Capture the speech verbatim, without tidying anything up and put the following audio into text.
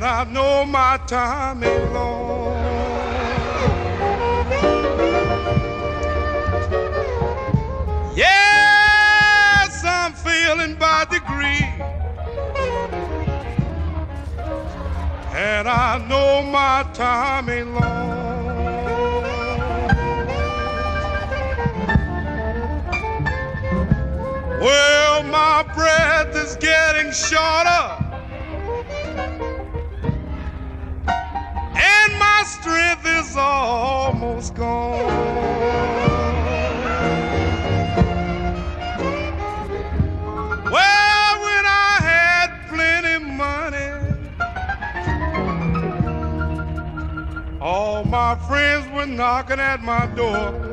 and I know my time ain't long. Yes, I'm feeling by degree, and I know my time ain't long. Well, my breath is getting shorter, and my strength is almost gone. Well, when I had plenty money, all my friends were knocking at my door.